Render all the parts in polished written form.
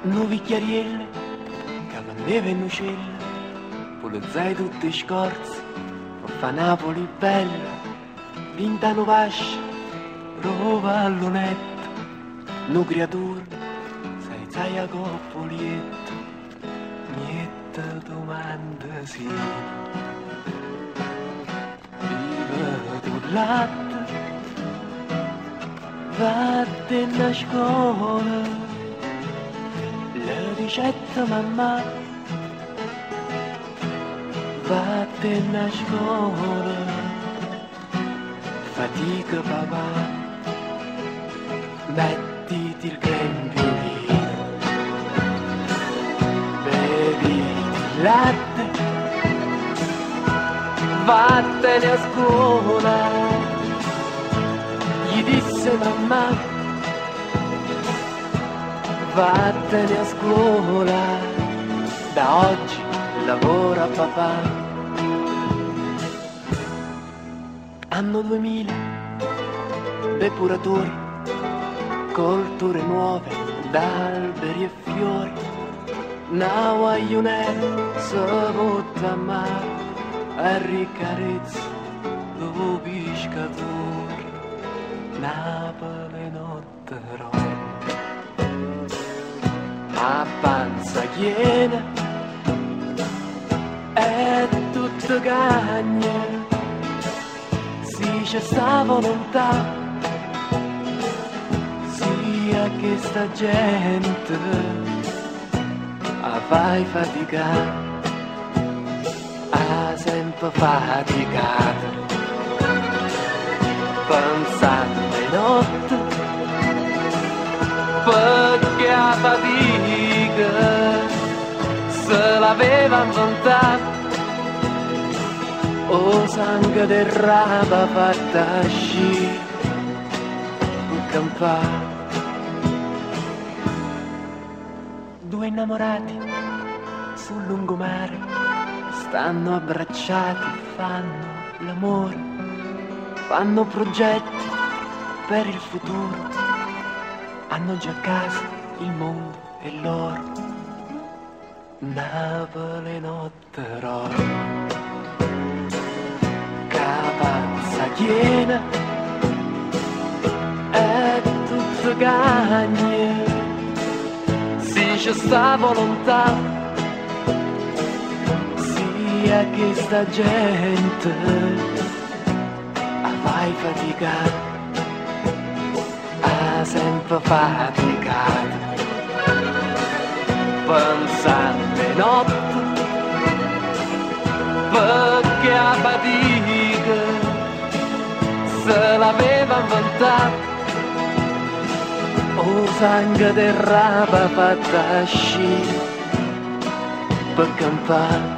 Nuovi chiarielle, che neve e uccelli, pulizzai tutti i scorzi, per fa Napoli bella, vint'anni vasci, rova all'unetto, nu creatura, sai a coppolietto, niente domanda sì. Viva tu latte, vattene a scuola, la ricetta mamma, vattene a scuola, fatica papà, mettiti il grembiulino, bevi il latte, vattene a scuola, gli disse mamma. Vattene a scuola, da oggi lavora papà. Anno 2000, depuratori, colture nuove, d'alberi e fiori. Now I un'era, savuta a mare, a ricarezza, do pescatori, Napoli notte rosa. A panza piena è tutto cagna, si c'è sta volontà, sia che sta gente a fai faticare, a sempre faticata, pensando in notte, perché a fatica se l'aveva inventata, o sangue del rapa fatta sci un campare. Due innamorati sul lungomare stanno abbracciati, fanno l'amore, fanno progetti per il futuro, hanno già casa, il mondo e l'oro, Napoli notte rosa, capanza piena, è tutto cagne, si c'è sta volontà, sia che sta gente a fai faticare, a sempre faticare, pensando in notte, perché a fatica se l'aveva inventata, o sangue del rapa fatta sci per campare,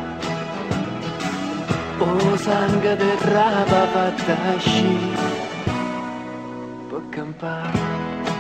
o sangue del rapa fatta sci per campare.